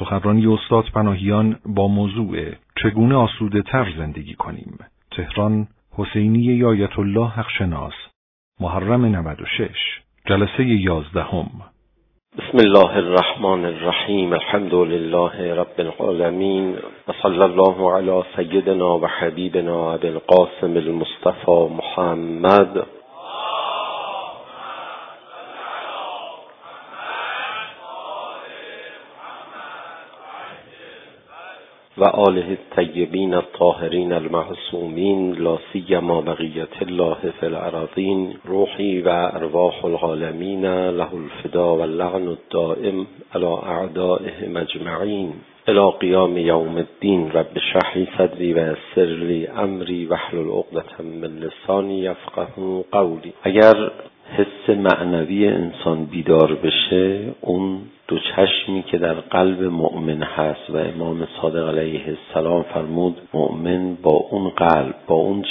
سخنرانی استاد پناهیان با موضوع چگونه آسوده تر زندگی کنیم. تهران، حسینی یایت الله حقشناس، محرم 96، جلسه 11. بسم الله الرحمن الرحیم. الحمد لله رب العالمین و صلی الله علی سیدنا و حبیبنا ابی القاسم المصطفى محمد و آله الطیبین الطاهرین المعصومین، لا سیما بقیة الله فی الارضین. روحی و ارواح العالمین له الفدا و اللعن الدائم علی اعدائهم اجمعین الی قیام یوم الدین. رب اشرح لی صدری و یسر لی امری واحلل عقدة من لسانی یفقهوا قولی. اگر حس معنوی انسان بیدار بشه، اون دو چشمی که در قلب مؤمن هست و امام صادق علیه السلام فرمود مؤمن با اون قلب، با اون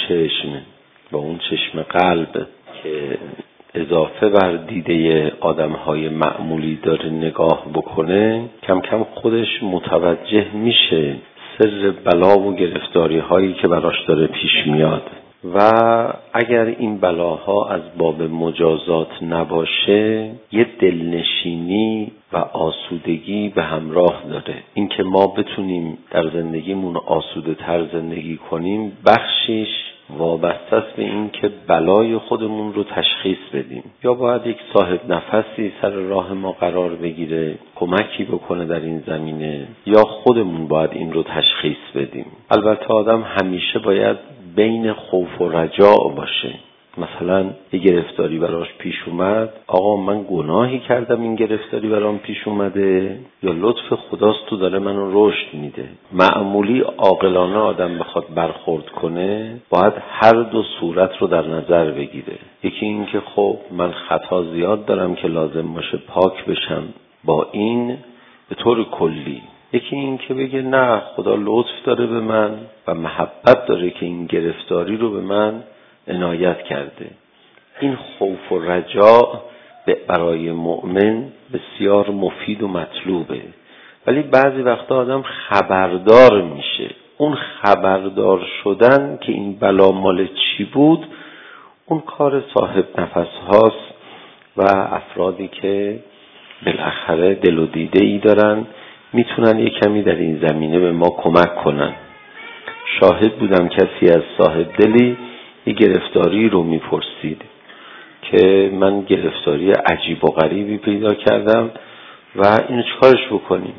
چشم قلب که اضافه بر دیده آدمهای معمولی داره نگاه بکنه، کم کم خودش متوجه میشه سر بلا و گرفتاری هایی که براش داره پیش میاد. و اگر این بلاها از باب مجازات نباشه، یه دلنشینی و آسودگی به همراه داره. این که ما بتونیم در زندگیمون آسوده تر زندگی کنیم، بخشیش وابسته است به این که بلای خودمون رو تشخیص بدیم. یا باید یک صاحب نفسی سر راه ما قرار بگیره، کمکی بکنه در این زمینه، یا خودمون باید این رو تشخیص بدیم. البته آدم همیشه باید بین خوف و رجاء باشه. مثلا یه گرفتاری براش پیش اومد، آقا من گناهی کردم این گرفتاری برام پیش اومده، یا لطف خداست تو داره منو رشد میده. معمولی عاقلانه آدم بخواد برخورد کنه، باید هر دو صورت رو در نظر بگیره. یکی این که خب من خطا زیاد دارم که لازم باشه پاک بشم با این به طور کلی. یکی این که بگه نه، خدا لطف داره به من و محبت داره که این گرفتاری رو به من عنایت کرده. این خوف و رجاء برای مؤمن بسیار مفید و مطلوبه. ولی بعضی وقتا آدم خبردار میشه. اون خبردار شدن که این بلا مال چی بود، اون کار صاحب نفس هاست و افرادی که بالاخره دل و دیده ای دارن، میتونن یک کمی در این زمینه به ما کمک کنن. شاهد بودم کسی از صاحب دلی یه گرفتاری رو میپرسید که من گرفتاری عجیب و غریبی پیدا کردم و اینو چکارش بکنیم.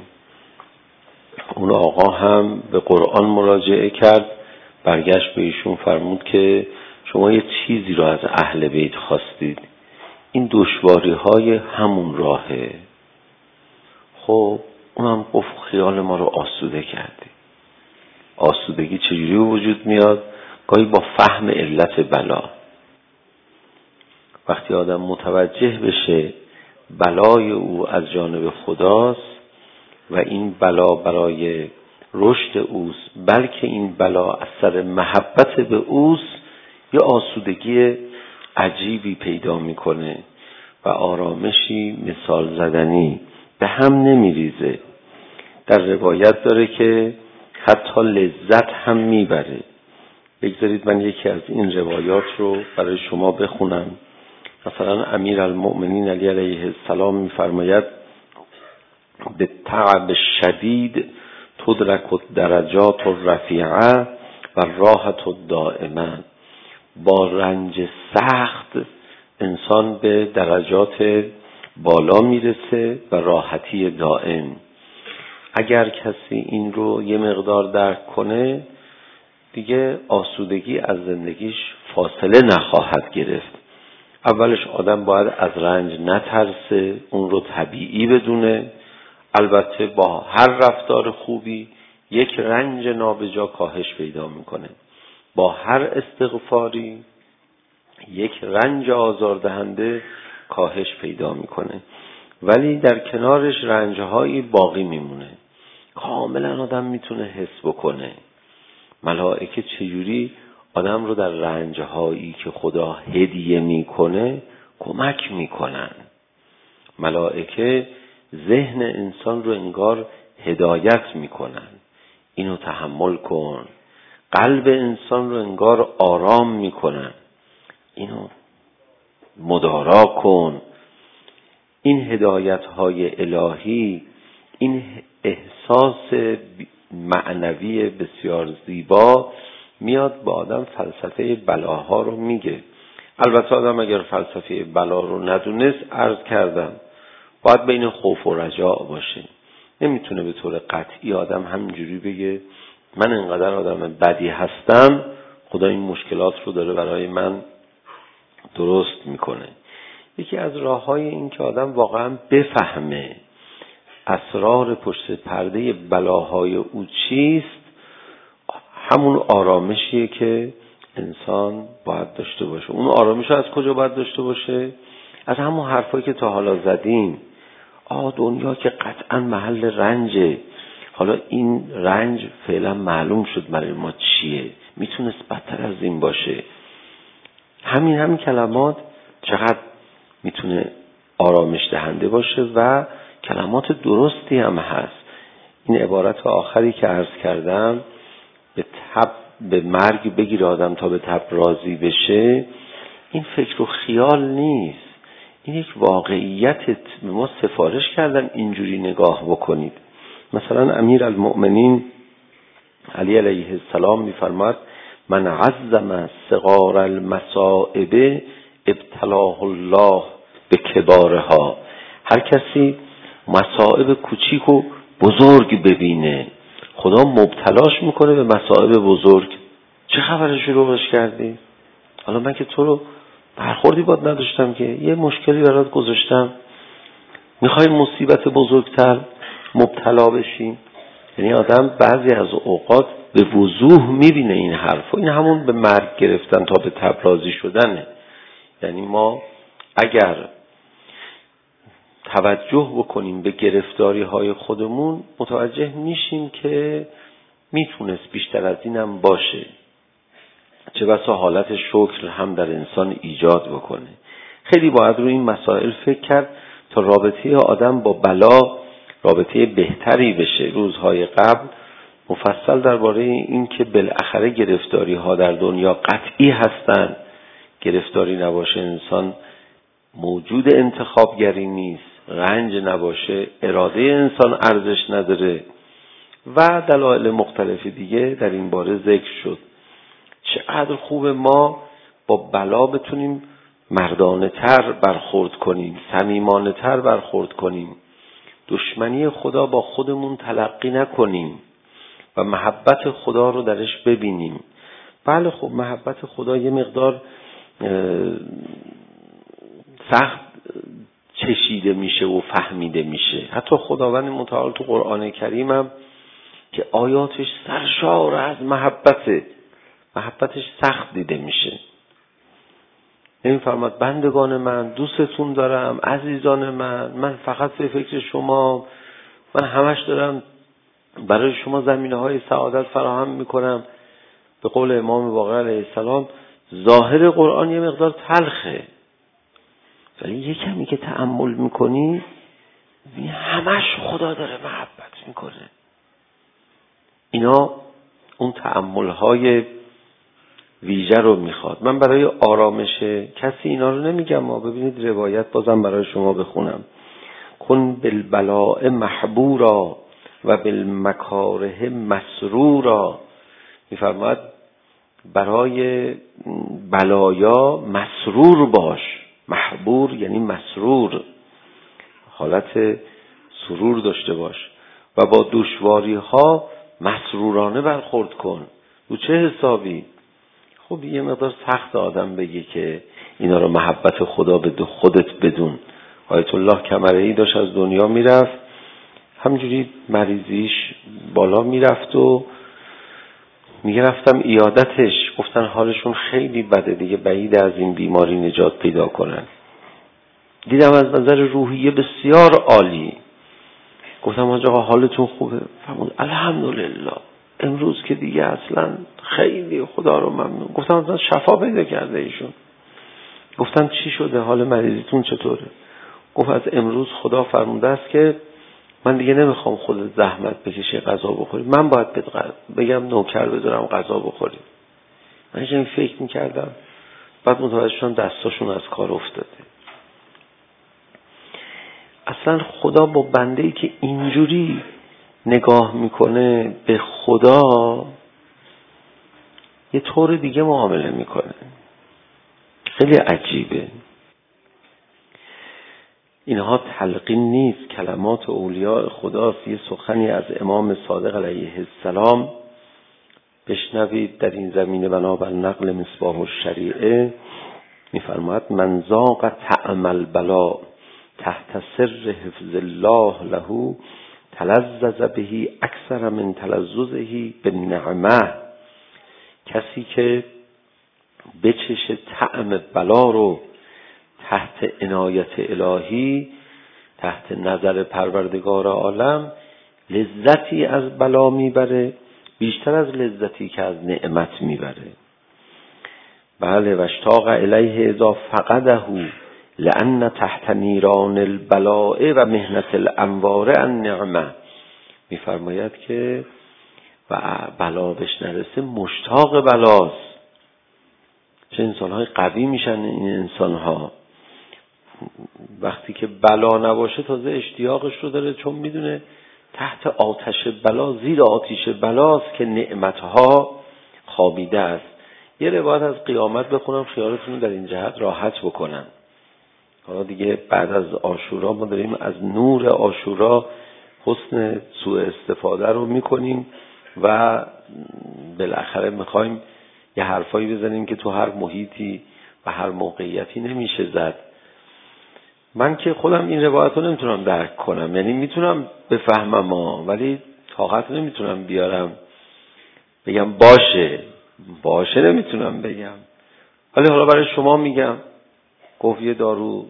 اون آقا هم به قرآن مراجعه کرد، برگشت به ایشون فرمود که شما یه چیزی رو از اهل بیت خواستید، این دشواری های همون راهه. خب اونم گفت خیال ما رو آسوده کردی. آسودگی چجوری وجود میاد؟ گاهی با فهم علت بلا. وقتی آدم متوجه بشه بلای او از جانب خداست و این بلا برای رشد اوست، بلکه این بلا اثر محبت به اوست، یه آسودگی عجیبی پیدا میکنه و آرامشی مثال زدنی، به هم نمیریزه. در روایت داره که حتی لذت هم میبره. بگذارید من یکی از این روایات رو برای شما بخونم. مثلا امیرالمؤمنین علی علیه السلام میفرماید به تعب شدید تدرک الدرجات الرفیعه و راحت الدائمه. با رنج سخت انسان به درجات بالا میرسه و راحتی دائم. اگر کسی این رو یه مقدار درک کنه، دیگه آسودگی از زندگیش فاصله نخواهد گرفت. اولش آدم باید از رنج نترسه، اون رو طبیعی بدونه. البته با هر رفتار خوبی یک رنج نابجا کاهش پیدا میکنه. با هر استغفاری یک رنج آزاردهنده کاهش پیدا میکنه. ولی در کنارش رنجهایی باقی میمونه. کاملا آدم میتونه حس بکنه ملائکه چجوری آدم رو در رنجهایی که خدا هدیه میکنه کمک میکنن. ملائکه ذهن انسان رو انگار هدایت میکنن. اینو تحمل کن. قلب انسان رو انگار آرام میکنن. اینو مدارا کن. این هدایت‌های الهی، این احساس معنوی بسیار زیبا میاد با آدم فلسفه بلاها رو میگه. البته آدم اگر فلسفه بلا رو ندونست، عرض کردم باید بین خوف و رجاء باشه. نمیتونه به طور قطعی آدم همینجوری بگه من انقدر آدم بدی هستم، خدا این مشکلات رو داره برای من درست میکنه. یکی از راه‌های این که آدم واقعا بفهمه اسرار پشت پرده بلاهای او چیست، همون آرامشیه که انسان باید داشته باشه. اون آرامش رو از کجا باید داشته باشه؟ از همون حرفایی که تا حالا زدیم. دنیا که قطعا محل رنجه، حالا این رنج فعلا معلوم شد برای ما چیه، میتونست بدتر از این باشه. همین کلمات چقدر میتونه آرامش دهنده باشه و کلمات درستی هم هست. این عبارت آخری که عرض کردم، به مرگ بگیر آدم تا به تب راضی بشه، این فکر و خیال نیست، این یک واقعیت. به ما سفارش کردن اینجوری نگاه بکنید. مثلا امیر المؤمنین علی علیه السلام میفرماد من عظم صغار المصائب ابتلاه الله به کبارها. هر کسی مصائب کوچیک و بزرگ ببینه، خدا مبتلاش میکنه به مصائب بزرگ. چه خبر شروعش کردی؟ حالا من که تو رو برخوردی باد نداشتم که یه مشکلی برات گذاشتم، میخوای مصیبت بزرگتر مبتلا بشی؟ یعنی آدم بعضی از اوقات به وضوح میبینه این حرف و این همون به مرگ گرفتن تا به تب راضی شدنه. یعنی ما اگر توجه بکنیم به گرفتاری های خودمون، متوجه میشیم که میتونست بیشتر از اینم باشه. چه بسا حالت شکر هم در انسان ایجاد بکنه. خیلی باید روی این مسائل فکر کرد تا رابطه آدم با بلا رابطه بهتری بشه. روزهای قبل مفصل درباره این که بالاخره گرفتاری ها در دنیا قطعی هستن، گرفتاری نباشه انسان موجود انتخابگری نیست، رنج نباشه اراده انسان ارزش نداره و دلایل مختلف دیگه در این باره ذکر شد. چقدر خوب ما با بلا بتونیم مردانه تر برخورد کنیم، صمیمانه تر برخورد کنیم، دشمنی خدا با خودمون تلقی نکنیم و محبت خدا رو درش ببینیم. بله خب محبت خدا یه مقدار سخت چشیده میشه و فهمیده میشه. حتی خداوند متعال تو قرآن کریم هم که آیاتش سرشار از محبتش سخت دیده میشه. این فرماد بندگان من دوستتون دارم، عزیزان من فقط به فکر شما، من همش دارم برای شما زمینه‌های سعادت فراهم میکنم. به قول امام باقر علیه السلام ظاهر قرآن یه مقدار تلخه، ولی یه کمی که تأمل میکنی همش خدا داره محبت میکنه. اینا اون تأمل‌های ویژه رو میخواد. من برای آرامش کسی اینا رو نمیگم، ما ببینید روایت بازم برای شما بخونم. کن بالبلاء محبورا و بالمکاره مسرورا. میفرماید برای بلایا مسرور باش. محبور یعنی مسرور، حالت سرور داشته باش و با دشواری ها مسرورانه برخورد کن. رو چه حسابی؟ خب یه مقدار سخت آدم بگه که اینا رو محبت خدا به خودت بدون. آیت الله کمره‌ای داشت از دنیا میرفت، همجوری مریضیش بالا میرفت و میگه رفتم عیادتش، گفتن حالشون خیلی بده دیگه، بعید از این بیماری نجات پیدا کنن. دیدم از نظر روحیه بسیار عالی. گفتم آقا حالتون خوبه؟ فرمود الحمدلله، امروز که دیگه اصلا خیلی خدا رو ممنون. گفتم اصلا شفا پیدا کرده ایشون. گفتم چی شده، حال مریضیتون چطوره؟ گفت از امروز خدا فرموده است که من دیگه نمیخوام خودت زحمت بکشی غذا بخوری، من باید بگم نوکر بذارم غذا بخوری. من این فکر میکردم، بعد متوجه شدم دستاشون از کار افتاده. اصلا خدا با بنده‌ای که اینجوری نگاه میکنه به خدا یه طور دیگه معامله میکنه. خیلی عجیبه. اینها تلقین نیست، کلمات اولیاء خداست. یه سخنی از امام صادق علیه السلام بشنوید در این زمینه بنابر نقل مصباح الشریعه. میفرماید من ذاق طعم البلا تحت سر حفظ الله له تلذذ به اکثر من تلذذه بالنعمه. کسی که بچشه طعم بلا رو تحت عنایت الهی، تحت نظر پروردگار عالم، لذتی از بلا میبره بیشتر از لذتی که از نعمت میبره. بله، واشتاق الیه اذا فقده لأن تحت نیران البلاء و مهنت الانوار النعمه. میفرماید که و بلا بهش نرسه مشتاق بلاست. چه انسان‌های قوی میشن این انسان‌ها. وقتی که بلا نباشه تازه اشتیاقش رو داره، چون میدونه تحت آتش بلا، زیر آتش بلاست که نعمتها خوابیده است. یه روایت از قیامت بخونم خیالتون در این جهت راحت بکنن. حالا دیگه بعد از عاشورا ما داریم از نور عاشورا حسن سوء استفاده رو میکنیم و بالاخره میخوایم یه حرفایی بزنیم که تو هر محیطی و هر موقعیتی نمیشه زد. من که خودم این روایت رو نمیتونم درک کنم، یعنی میتونم بفهمم ولی طاقت نمیتونم بیارم بگم باشه نمیتونم بگم. ولی حالا برای شما میگم. گفت یه دارو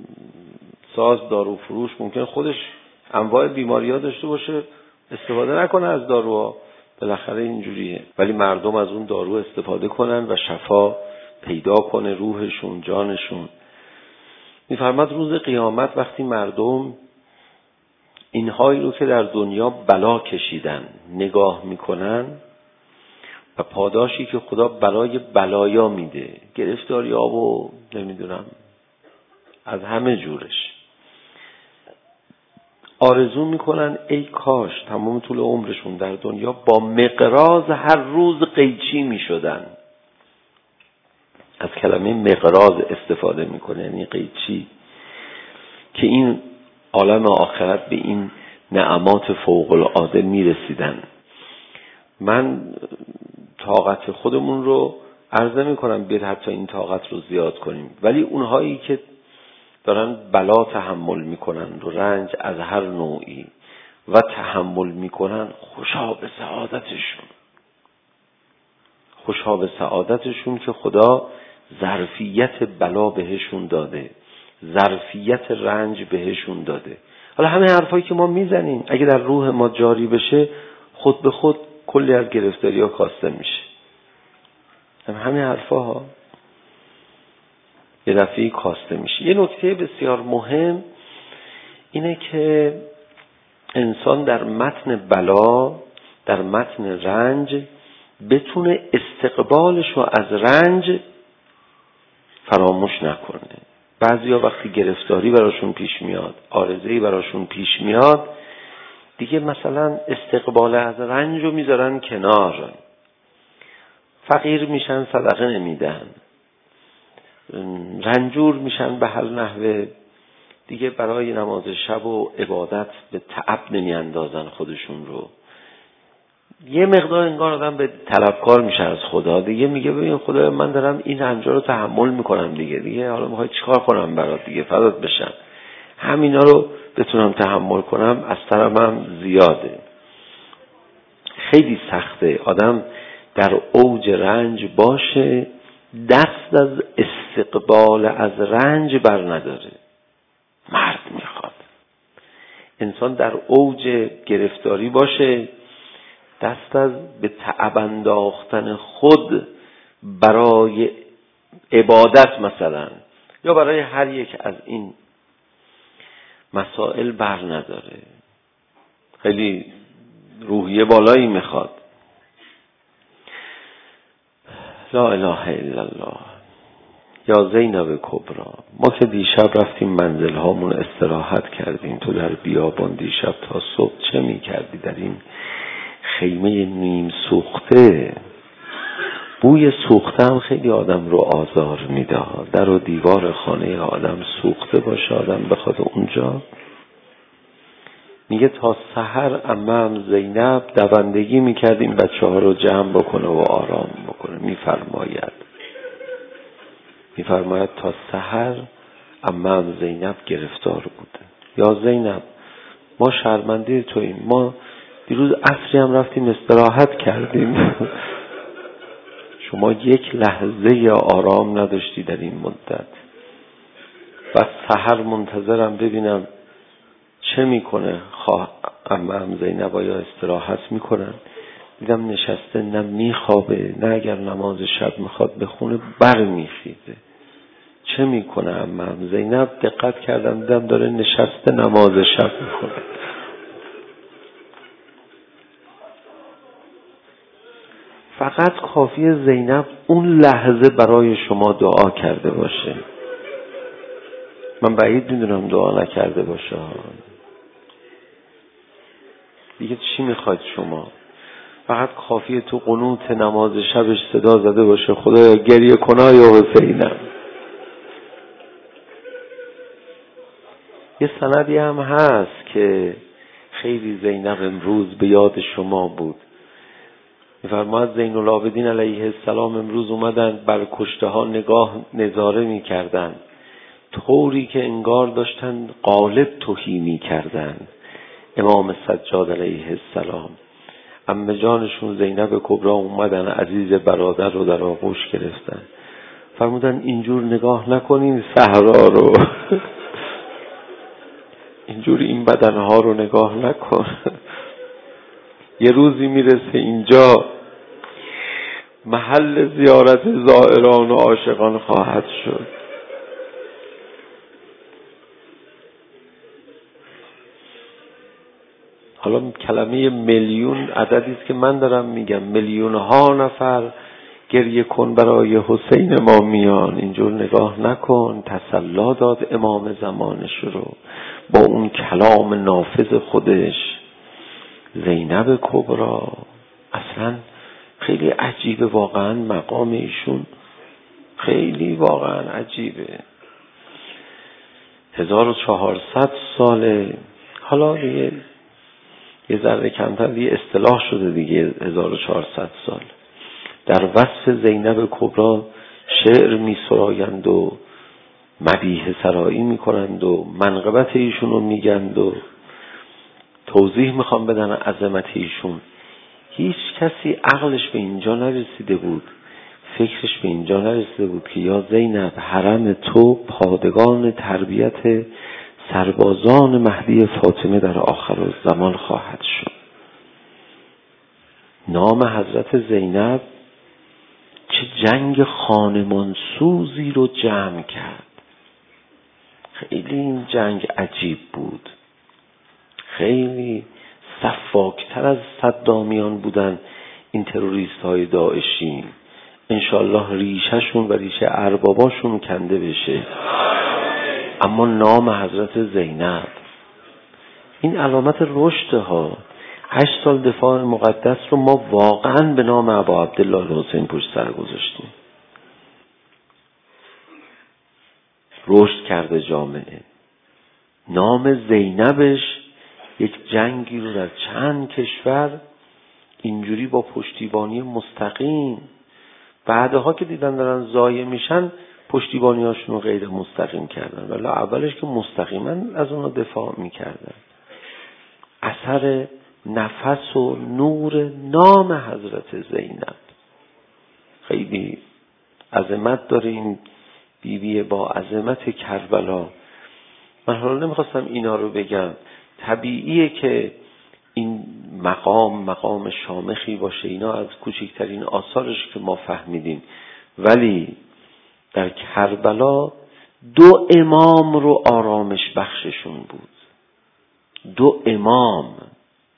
فروش ممکن خودش انواع بیماری‌ها داشته باشه، استفاده نکنه از داروها، بالاخره اینجوریه، ولی مردم از اون دارو استفاده کنن و شفا پیدا کنه روحشون، جانشون. میفرماد روز قیامت وقتی مردم اینهایی رو که در دنیا بلا کشیدن نگاه میکنن و پاداشی که خدا برای بلایا میده، گرفتاری‌ها و نمیدونم از همه جورش، آرزو میکنن ای کاش تمام طول عمرشون در دنیا با مقراض هر روز قیچی میشدن. از کلمه مقراض استفاده میکنه، یعنی قیچی، که این عالم آخرت به این نعمات فوق العاده میرسیدن. من طاقت خودمون رو عرض نمی‌کنم بیاد حتی این طاقت رو زیاد کنیم، ولی اونهایی که دارن بلا تحمل میکنن و رنج از هر نوعی و تحمل میکنن، خوشا به سعادتشون که خدا ظرفیت بلا بهشون داده، ظرفیت رنج بهشون داده. حالا همه حرفایی که ما میزنیم اگه در روح ما جاری بشه، خود به خود کلی از گرفتاری‌ها کاسته میشه. همین حرفاها یه دفعه کاسته میشه. یه نکته بسیار مهم اینه که انسان در متن بلا، در متن رنج، بتونه استقبالش رو از رنج فراموش نکنه. بعضیا وقتی گرفتاری براشون پیش میاد، عارضه‌ای براشون پیش میاد، دیگه مثلا استقبال از رنج رو میذارن کنار، فقیر میشن، صدقه نمیدن، رنجور میشن به هر نحوه، دیگه برای نماز شب و عبادت به تعب نمیاندازن خودشون رو. یه مقدار انگار آدم به طلبکار میشه از خدا، دیگه میگه ببین خدا من دارم این رنجا رو تحمل میکنم دیگه حالا میخوای چیکار کنم برات، دیگه فدات بشم، همینا رو بتونم تحمل کنم، از طرفم زیاده. خیلی سخته آدم در اوج رنج باشه، دست از استقبال از رنج بر نداره. مرد میخواد انسان در اوج گرفتاری باشه، دست از به تعب انداختن خود برای عبادت مثلا یا برای هر یک از این مسائل بر نداره. خیلی روحیه بالایی میخواد. لا اله الا الله. یا زینب کبرا، ما که دیشب رفتیم منزل هامون استراحت کردیم، تو در بیابان دیشب تا صبح چه میکردی در این خیمه نیم سوخته؟ بوی سوخته هم خیلی آدم رو آزار میده. در و دیوار خانه آدم سوخته باشه، آدم بخواد اونجا. میگه تا سحر عمم زینب دوندگی میکرد این بچه ها رو جمع بکنه و آرام بکنه. میفرماید تا سحر عمم زینب گرفتار بوده. یا زینب ما شرمنده توییم، ما دیروز عصری هم رفتیم استراحت کردیم شما یک لحظه آرام نداشتی در این مدت. و سحر منتظرم ببینم چه میکنه عمم زینب، آیا استراحت میکنن؟ دیدم نشسته، نه میخوابه نه اگر نماز شب میخواد بخونه بر میخیزه. چه میکنه عمم زینب؟ دقت کردم دیدم داره نشسته نماز شب میخونه. فقط کافیه زینب اون لحظه برای شما دعا کرده باشه. من بعید میدونم دعا نکرده باشه. دیگه چی میخواید شما؟ فقط کافیه تو قنوت نماز شبش صدا زده باشه خدایا گریه کنای حسینم. یه سندی هم هست که خیلی زینب امروز به یاد شما بود. می‌فرماید زین العابدین علیه السلام امروز اومدن بر کشته ها نظاره می‌کردن، طوری که انگار داشتن قالب تهی می‌کردن. امام سجاد علیه السلام، عمه جانشون زینب کبرا اومدن عزیز برادر رو در آغوش گرفتن، فرمودن اینجور نگاه نکنین صحرا رو اینجور این بدنها رو نگاه نکن یه روزی میرسه اینجا محل زیارت زائران و عاشقان خواهد شد. حالا کلمه میلیون عددی است که من دارم میگم، میلیون ها نفر گریه کن برای حسین ما میان، اینجور نگاه نکن. تسلا داد امام زمانش رو با اون کلام نافذ خودش. زینب کبرا اصلا خیلی عجیبه واقعا، مقام ایشون خیلی واقعا عجیبه. 1400 ساله. حالا یه ذره کمتر دیگه اصطلاح شده دیگه 1400 سال. در وصف زینب کبرا شعر می سرایند و مدیح سرایی می کنند و منقبت ایشون رو می گند و توضیح میخوام بدن عظمت ایشون. هیچ کسی عقلش به اینجا نرسیده بود، فکرش به اینجا نرسیده بود که یا زینب حرم تو پادگان تربیت سربازان مهدی فاطمه در آخر الزمان خواهد شد. نام حضرت زینب چه جنگ خانمانسوزی رو جمع کرد. خیلی این جنگ عجیب بود. خیلی سفاکتر از صدامیان بودن این تروریست های داعشی. انشالله ریشهشون و ریشه ارباباشون کنده بشه. اما نام حضرت زینب این علامت رشد ها. 8 سال دفاع مقدس رو ما واقعا به نام ابا عبدالله الحسین پشت سر گذاشتیم. رشد کرده جامعه. نام زینبش یک جنگی رو در چند کشور اینجوری با پشتیبانی مستقیم، بعدها که دیدن دارن ضایع میشن پشتیبانی هاشون رو غیر مستقیم کردن، ولی اولش که مستقیما از اونها دفاع میکردن. اثر نفس و نور نام حضرت زینب خیلی عظمت داره. این بیبی با عظمت کربلا. من حالا نمیخواستم اینا رو بگم، طبیعیه که این مقام شامخی باشه، اینا از کوچکترین آثارش که ما فهمیدیم، ولی در کربلا 2 امام رو آرامش بخششون بود. 2 امام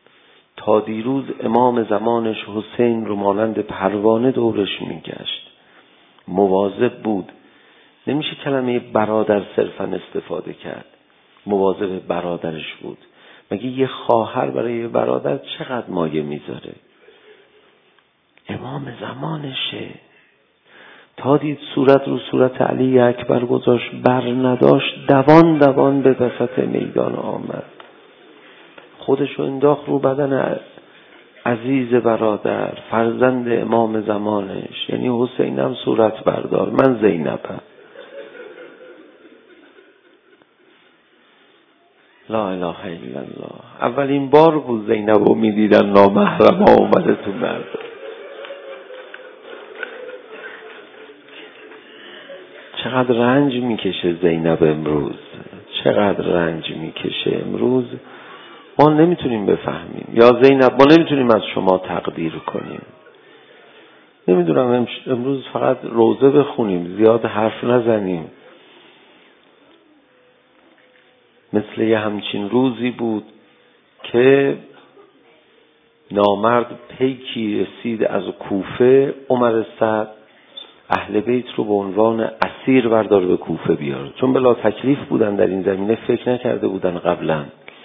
تا دیروز امام زمانش حسین رو مانند پروانه دورش میگشت، مواظب بود. نمیشه کلمه برادر صرفا استفاده کرد، مواظب برادرش بود. مگه یه خواهر برای یه برادر چقدر مایه میذاره؟ امام زمانشه. تا دید صورت رو صورت علی اکبر گذاشت، بر نداشت، دوان به وسط میدان آمد، خودشو انداخت رو بدن عزیز برادر، فرزند امام زمانش. یعنی حسینم صورت بردار، من زینبم. لا اله الا الله. اولین بار بود زینب رو میدیدن نامحرم ها اومده تو مردم. چقدر رنج میکشه زینب امروز، چقدر رنج میکشه امروز. ما نمیتونیم بفهمیم. یا زینب ما نمیتونیم از شما تقدیر کنیم. نمیدونم امروز فقط روزه بخونیم، زیاد حرف نزنیم. مثل یه همچین روزی بود که نامرد پیکی رسید از کوفه، عمر سعد اهل بیت رو به عنوان اسیر بردار به کوفه بیار، چون بلا تکلیف بودن در این زمینه، فکر نکرده بودن قبلا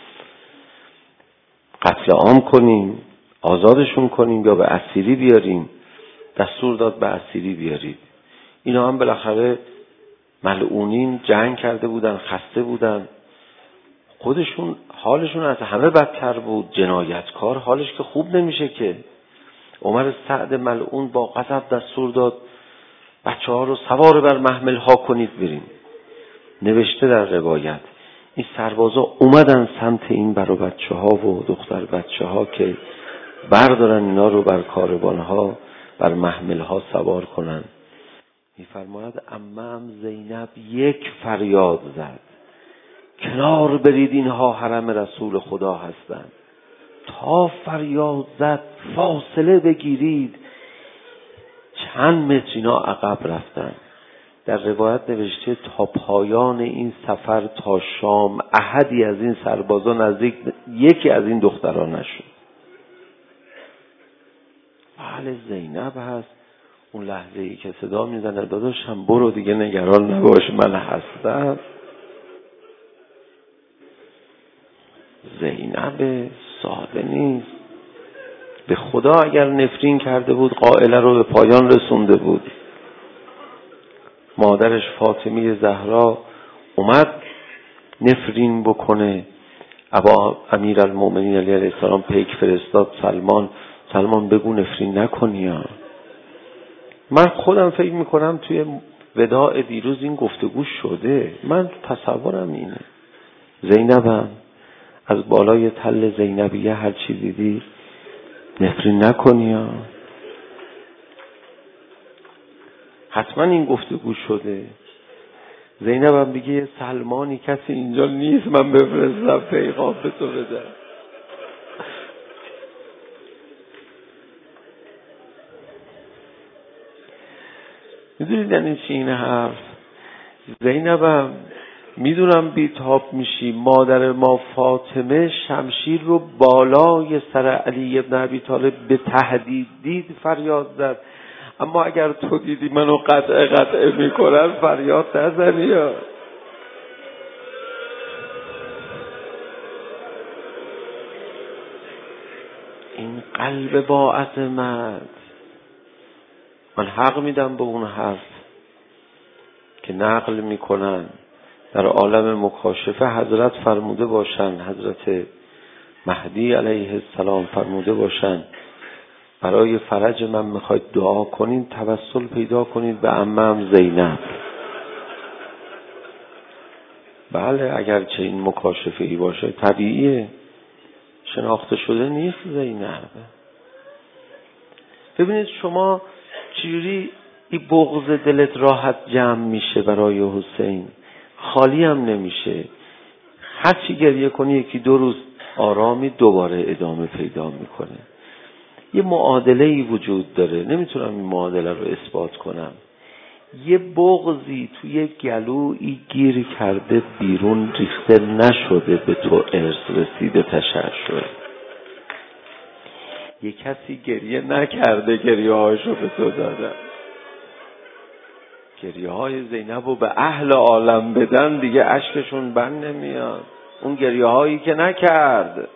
قتل عام کنیم، آزادشون کنیم یا به اسیری بیاریم. دستور داد به اسیری بیارید. اینا هم بالاخره ملعونین جنگ کرده بودن، خسته بودن، خودشون حالشون از همه بدتر بود. جنایتکار حالش که خوب نمیشه که. عمر سعد ملعون با غضب دستور داد بچه‌ها رو سوار بر محمل ها کنید بریم. نوشته در روایت این سربازا اومدن سمت این برو بچه‌ها و دختر بچه‌ها که بردارن اینا رو بر کاروان‌ها، بر محمل‌ها سوار کنن. می‌فرماید عمم زینب یک فریاد زد کنار برید، اینها حرم رسول خدا هستند. تا فریاد زد فاصله بگیرید، چند متر اینا عقب رفتن. در روایت نوشته تا پایان این سفر تا شام احدی از این سربازان نزدیک یکی از این دختران نشد. بله زینب هست. اون لحظه ای که صدا میزنه داداشم برو دیگه نگران نباش من هستم، زینب ساده نیست. به خدا اگر نفرین کرده بود قائله رو به پایان رسونده بود. مادرش فاطمه زهرا اومد نفرین بکنه، ابا امیرالمومنین علیه السلام پیک فرستاد سلمان بگو نفرین نکنی ها. من خودم فکر میکنم توی وداع دیروز این گفتگو شده. من تصورم اینه زینبم از بالای تل زینبیه هر چی دیدی نفرین نکنی ها. حتما این گفتگو شده. زینبم بگه سلمانی کسی اینجا نیست من بفرستم پیغام به تو بدم. میدونید یعنی چی این حرف؟ زینبم میدونم بیتاب میشی، مادر ما فاطمه شمشیر رو بالای سر علی ابن ابی طالب به تهدید دید فریاد زد، اما اگر تو دیدی منو قطعه میکنن فریاد نزنی ها. این قلب با عظمت. من حق میدم به اون حرف که نقل میکنن در عالم مکاشفه حضرت فرموده باشن، حضرت مهدی علیه السلام فرموده باشن برای فرج من میخواید دعا کنین توسل پیدا کنید به عمم زینب. بله اگر چه این مکاشفه ای باشه طبیعیه، شناخته شده نیست زینب. ببینید شما چجوری این بغض دلت راحت جمع میشه برای حسین، خالی هم نمیشه. هر چی گریه کنی یکی دو روز آرامی دوباره ادامه پیدا میکنه. یه معادله‌ای وجود داره، نمیتونم این معادله رو اثبات کنم. یه بغضی توی گلویی گیر کرده بیرون ریخته نشده به تو ارث رسیده تشعشع شده. یه کسی گریه نکرده گریه هاشو به تو دادن. گریه های زینب رو به اهل عالم بدن دیگه اشکشون بند نمیاد. اون گریه هایی که نکرد.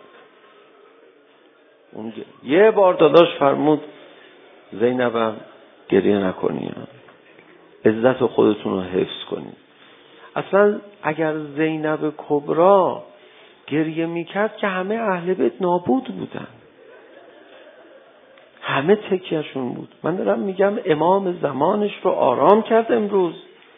یه بار داداش فرمود زینبم گریه نکنی، عزت خودتون رو حفظ کنی. اصلا اگر زینب کبرا گریه میکرد که همه اهل بیت نابود بودن، همه تکیهشون بود. من دارم میگم امام زمانش رو آرام کرد امروز.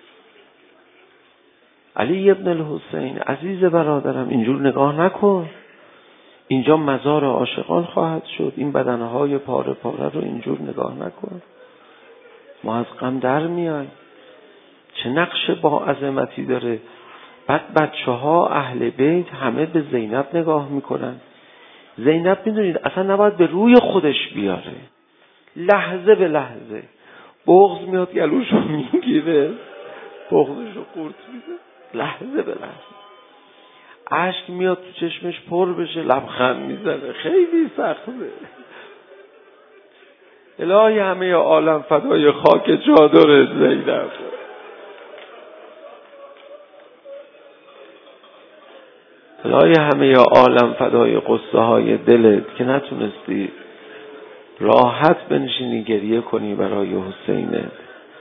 علی ابن الحسین عزیز برادرم اینجور نگاه نکن، اینجا مزار عاشقان خواهد شد. این بدنهای پاره پاره رو اینجور نگاه نکن. ما از غم در میای. چه نقش با عظمتی داره. بعد بچه ها اهل بیت همه به زینب نگاه میکنن. زینب میدونید اصلا نباید به روی خودش بیاره، لحظه به لحظه بغض میاد گلوشو میگیره، بغضشو قورت میده، لحظه به لحظه اشک میاد تو چشمش پر بشه لبخند میزنه. خیلی سخته. الهی همه عالم فدای خاک چادر زینب. الهی همه عالم فدای قصه های دلت که نتونستی راحت بنشینی گریه کنی برای حسینت.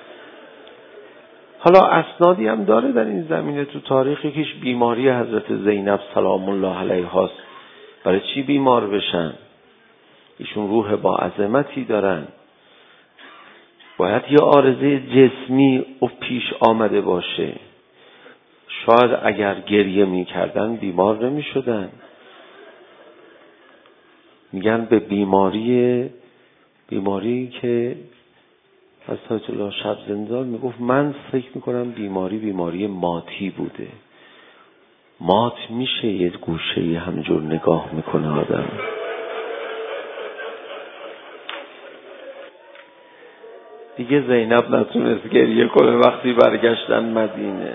حالا اسنادی هم داره در این زمینه تو تاریخ، یکیش بیماری حضرت زینب سلام الله علیها است. برای چی بیمار بشن؟ ایشون روح با عظمتی دارن. باید یه عارضه جسمی پیش آمده باشه. شاید اگر گریه می کردن بیمار نمی شدن. میگن به بیماری که حضرت الله شب زندان میگفت من فکر میکنم بیماری ماتی بوده. مات میشه یه گوشه همجور نگاه میکنه آدم. دیگه زینب نتونست گریه کنه وقتی برگشتن مدینه.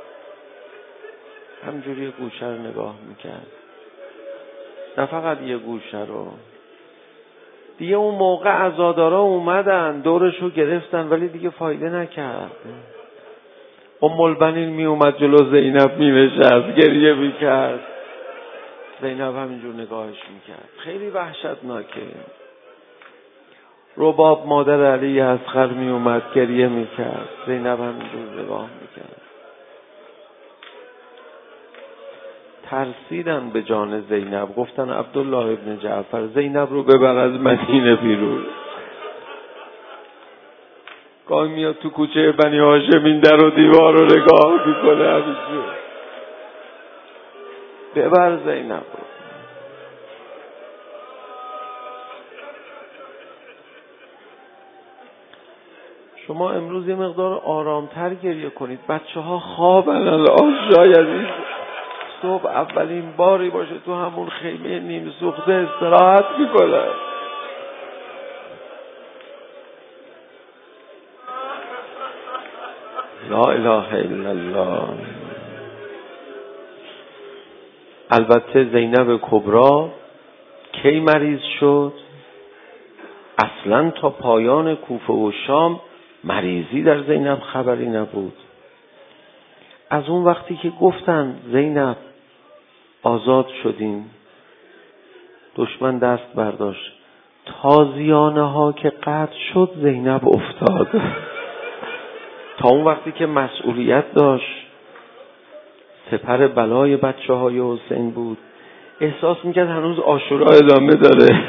همجوری یه گوشه رو نگاه میکرد. نه فقط یه گوشه رو. دیگه اون موقع عزادارا اومدن دورشو گرفتن ولی دیگه فایده نکرد. ام البنین می اومد جلو زینب می نشست گریه میکرد. زینب همینجور نگاهش میکرد. خیلی وحشتناکه. رباب مادر علی اصغر می اومد گریه میکرد. زینب همینجور نگاه میکرد. ترسیدن به جان زینب. گفتن عبدالله ابن جعفر زینب رو ببر از مدینه بیرون. گاهی میاد تو کوچه بنی هاشم این در و دیوار رو نگاه میکنه همینجور. ببر زینب رو. شما امروز یه مقدار آرامتر گریه کنید. بچه ها خوابن الان. شاید صبح اولین باری باشه تو همون خیمه نیم سوخته استراحت میکنه. لا اله الا الله. البته زینب کبرا کی مریض شد؟ اصلا تا پایان کوفه و شام مریضی در زینب خبری نبود. از اون وقتی که گفتن زینب آزاد شدیم، دشمن دست برداشت، تازیانه ها که قطع شد زینب افتاد. تا اون وقتی که مسئولیت داشت، سپر بلای بچه های حسین بود، احساس میکرد هنوز عاشورا ادامه داره.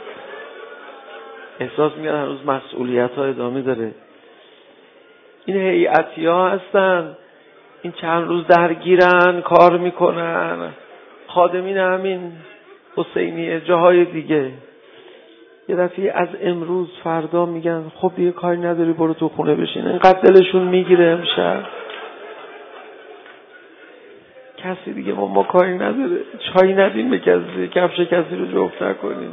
احساس میکرد هنوز مسئولیت ها ادامه داره. این هیئتی ها هستن، این چند روز درگیرن، کار میکنن، خادمین همین حسینیه جاهای دیگه. یه دفعه از امروز فردا میگن خب دیگه کاری نداری برو تو خونه بشین. اینقدر دلشون میگیره امشب. کسی دیگه ما کاری نداره، چای ندیم به کسی، کفش کسی رو جفت نکنیم.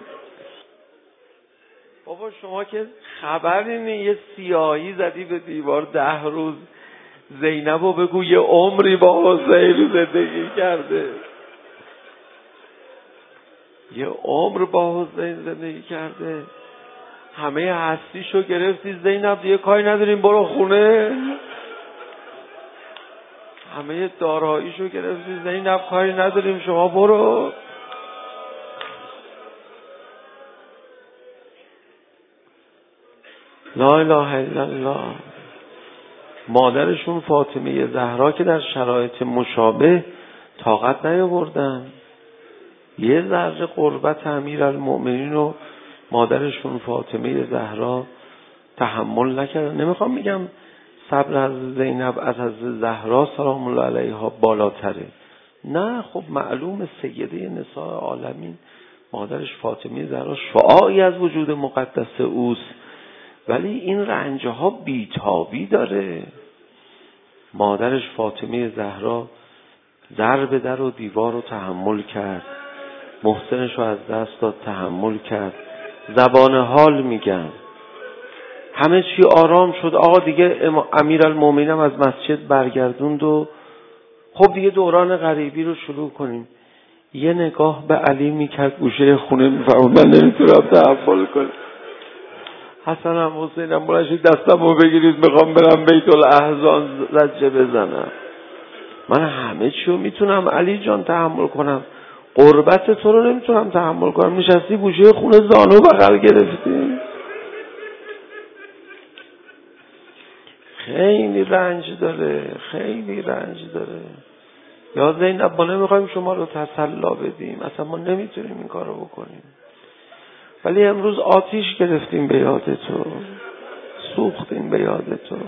بابا شما که خبری نیست، یه سیاهی زدی به دیوار 10 روز. زینبو بگو یه عمری با حسین زندگی کرده. یه عمر با حسین زندگی کرده، همه هستیشو گرفتی زینب، دیگه کاری نداریم برو خونه. همه داراییشو گرفتی زینب، کاری نداریم شما برو. لا اله الا الله. مادرشون فاطمه زهرا که در شرایط مشابه طاقت نیاوردن، یه ذره قربت امیرالمؤمنین رو مادرشون فاطمه زهرا تحمل نکردن. نمیخوام میگم صبر از زینب از حضرت زهرا سلام الله علیها بالاتره، نه، خب معلوم سیده نساء عالمین مادرش فاطمه زهرا شعاعی از وجود مقدس اوست، ولی این رنجها بیتابی داره. مادرش فاطمه زهرا ضرب در و دیوار رو تحمل کرد، محسنش رو از دست داد تحمل کرد. زبان حال میگن همه چی آرام شد، آقا دیگه امیرالمومنین از مسجد برگردوند و خب دیگه دوران غریبی رو شروع کنیم. یه نگاه به علی میکرد گوشه خونه میفرمود من نمیتونم تحمل کنم. حسنم حسینم برشید دستمو بگیرید میخوام برم بیت الاحزان زجه بزنم. من همه چی رو میتونم علی جان تحمل کنم، قربت تو رو نمیتونم تحمل کنم. نشستی گوشه خونه زانو بغل گرفتی. خیلی رنج داره، خیلی رنج داره. یا زینب ما نمیخوایم شما رو تسلا بدیم، اصلا ما نمیتونیم این کارو بکنیم، ولی امروز آتیش گرفتیم به یاد تو، سوختیم به یاد تو.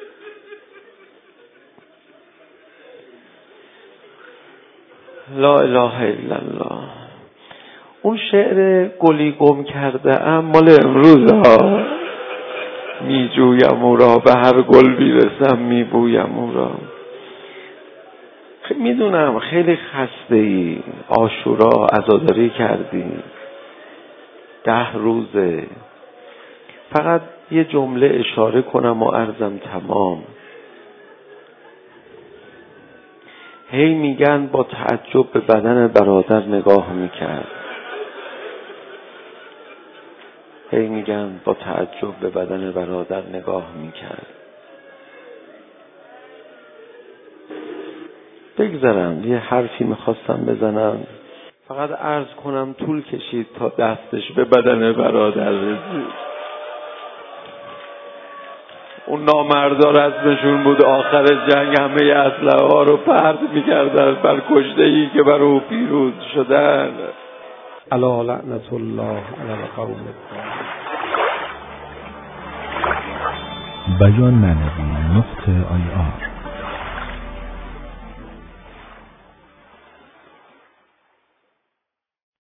لا اله الا الله. اون شعر گلی گم کرده ام مال امروز ها. می جویم او را به هر گل بیرسم می بویم او را. میدونم خیلی خسته ای، عاشورا عزاداری کردی، 10 روزه. فقط یه جمله اشاره کنم و عرضم تمام. هی میگن با تعجب به بدن برادر نگاه میکرد، هی میگن با تعجب به بدن برادر نگاه میکرد. بگذارم یه حرفی میخواستم بزنم، فقط عرض کنم طول کشید تا دستش به بدن برادر رسید. اون نامردا رسمشون بود آخر جنگ همه اسلحه ها رو پرت میکردن بر کشته‌ای که بر او پیروز شدن. الا لعنت الله علی القوم. بیان معنوی .ir